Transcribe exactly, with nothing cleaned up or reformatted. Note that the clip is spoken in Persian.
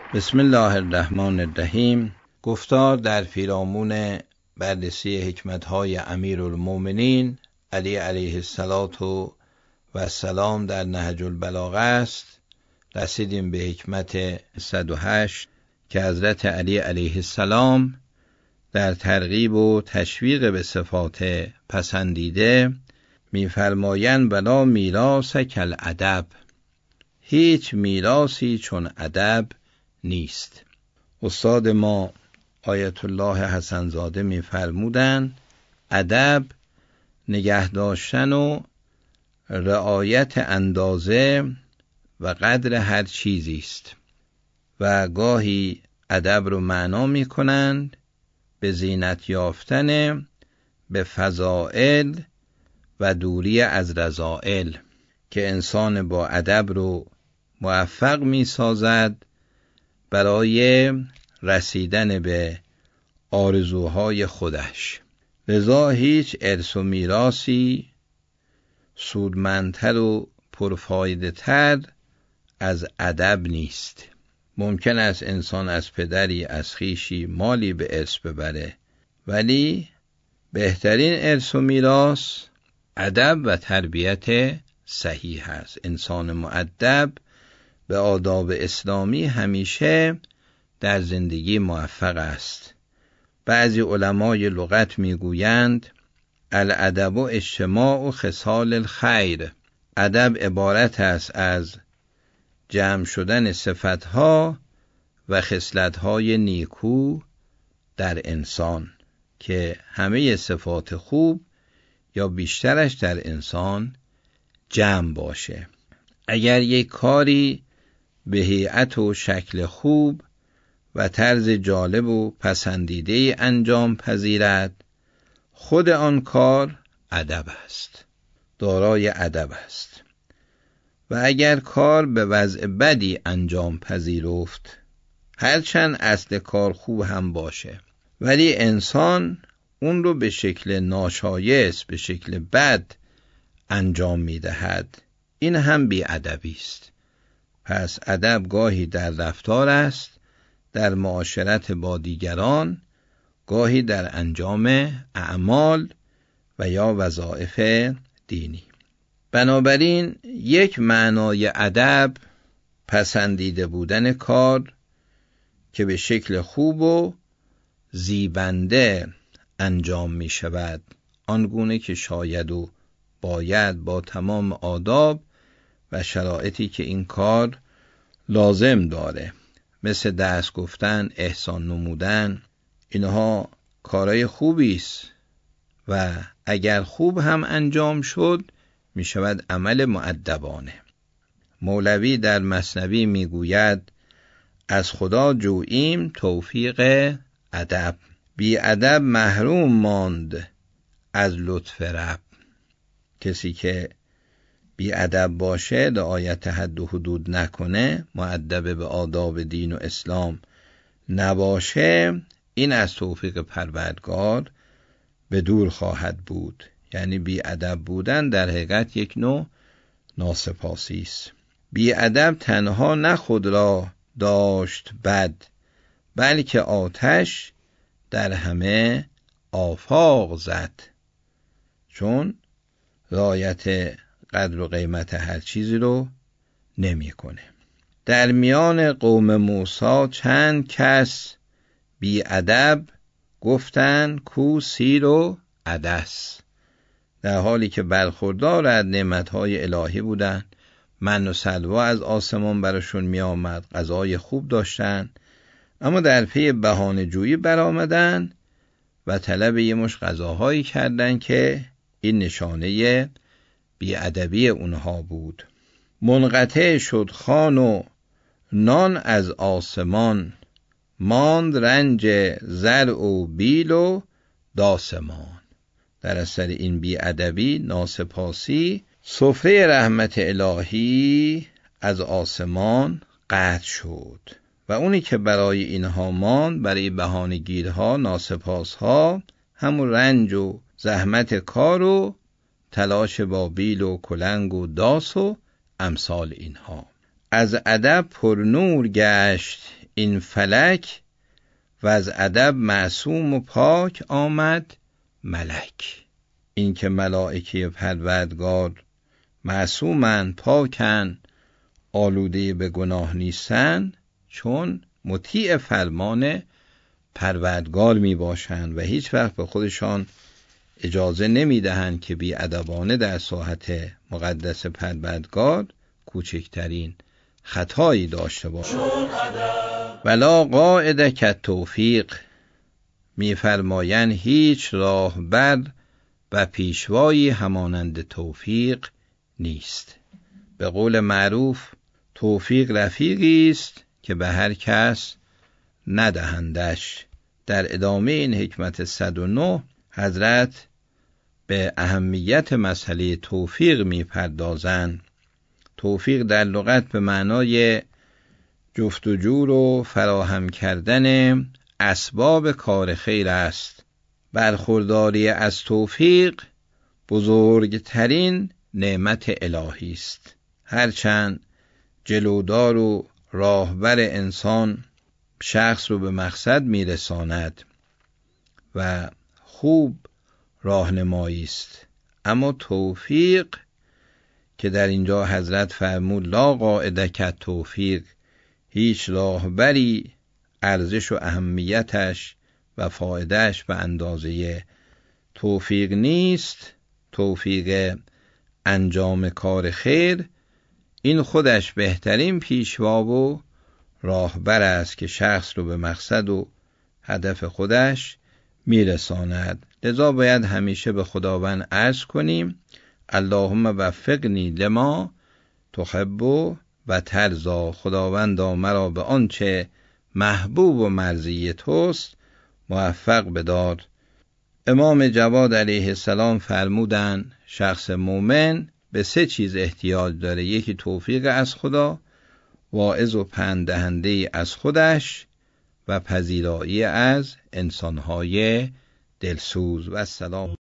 بسم الله الرحمن الرحیم. گفتار در پیرامون بررسی حکمت‌های امیرالمومنین علی علیه الصلاة و السلام در نهج البلاغه است. رسیدیم به حکمت صد و هشت که حضرت علی علیه السلام در ترغیب و تشویق به صفات پسندیده می‌فرمایند ولا میراث کالادب، هیچ میراثی چون ادب نیست. استاد ما آیت الله حسن زاده می‌فرمودند ادب نگه داشتن و رعایت اندازه و قدر هر چیزی است و گاهی ادب رو معنا می‌کنند به زینت یافتن، به فضائل و دوری از رذائل، که انسان با ادب رو موفق می‌سازد برای رسیدن به آرزوهای خودش. لذا هیچ ارث و میراثی سودمندتر و پرفایده تر از ادب نیست. ممکن است انسان از پدری، از خویشی مالی به ارث ببره، ولی بهترین ارث و میراث ادب و تربیت صحیح است. انسان مؤدب به آداب اسلامی همیشه در زندگی موفق است. بعضی علمای لغت میگویند الادب و اجتماع و خصال الخیر، ادب عبارت است از جمع شدن صفتها و خصلتهای نیکو در انسان که همه صفات خوب یا بیشترش در انسان جمع باشه. اگر یک کاری به هیئت و شکل خوب و طرز جالب و پسندیده انجام پذیرد، خود آن کار ادب است، دارای ادب است. و اگر کار به وضع بدی انجام پذیرفت، هرچند اصل کار خوب هم باشه، ولی انسان اون رو به شکل ناشایست، به شکل بد انجام میدهد، این هم بی ادبی است. پس ادب گاهی در رفتار است، در معاشرت با دیگران، گاهی در انجام اعمال و یا وظایف دینی. بنابراین یک معنای ادب پسندیده بودن کار که به شکل خوب و زیبنده انجام می شود، آنگونه که شاید و باید با تمام آداب و شرایطی که این کار لازم داره، مثل درس گفتن، احسان نمودن، اینها کارهای خوبی است و اگر خوب هم انجام شد می شود عمل مؤدبانه. مولوی در مثنوی می گوید از خدا جوییم توفیق ادب، بی ادب محروم ماند از لطف رب. کسی که بی ادب باشه، رعایت حد و حدود نکنه، مؤدب به آداب دین و اسلام نباشه، این از توفیق پروردگار به دور خواهد بود. یعنی بی ادب بودن در حقیقت یک نوع ناسپاسی است. بی ادب تنها نه خود را داشت بد، بلکه آتش در همه آفاق زد، چون رعایت قدر و قیمت هر چیزی رو نمی کنه. در میان قوم موسی چند کس بی ادب گفتن کو سیر و عدس، در حالی که برخوردار از نعمتهای الهی بودن، من و سلوی از آسمان براشون می آمد، غذای خوب داشتن، اما در پی بهانه جویی برآمدن و طلب یه مش غذاهایی کردن که این نشانه بی‌ادبی اونها بود. منقطع شد خوان و نان از آسمان، ماند رنج زرع و بیل و داسمان. در اثر این بی‌ادبی، ناسپاسی، سفره رحمت الهی از آسمان قطع شد و اونی که برای اینها ماند، برای بهانه‌گیرها، ناسپاسها، همون رنج و زحمت کار و تلاش با بیل و کلنگ و داس و امثال اینها. از ادب پر نور گشت این فلک و از ادب معصوم و پاک آمد ملک. این که ملائکه پروردگار معصومن، پاکن، آلوده به گناه نیستن، چون مطیع فرمان پروردگار می باشند و هیچ وقت به خودشان اجازه نمی دهند که بی ادبانه در ساحت مقدس پروردگار کوچکترین خطایی داشته باشند. ولا قاعد کالتوفیق، می فرمایند هیچ راهبر و پیشوایی همانند توفیق نیست. به قول معروف توفیق رفیقی است که به هر کس ندهندش. در ادامه این حکمت صد و نه حضرت به اهمیت مسئله توفیق می پردازند. توفیق در لغت به معنای جفتجو و فراهم کردن اسباب کار خیر است. برخورداری از توفیق بزرگترین نعمت الهی است. هرچند جلودار و راهبر انسان شخص رو به مقصد میرساند و خوب راهنمایی است، اما توفیق که در اینجا حضرت فرمود لا قاعده کالتوفیق، هیچ راهبری ارزش و اهمیتش و فایدهش به اندازه توفیق نیست. توفیق انجام کار خیر این خودش بهترین پیشوا و راهبر است که شخص رو به مقصد و هدف خودش میرساند. لذا باید همیشه به خداوند عرض کنیم اللهم وفقنی لما تحب و ترضا. خداوندا مرا به آنچه محبوب و مرضی توست موفق بدار. امام جواد علیه السلام فرمودند شخص مومن به سه چیز احتیاج داره. یکی توفیق از خدا، واعظ و پند دهنده از خودش و پذیرایی از انسانهای دلسوز. و السلام.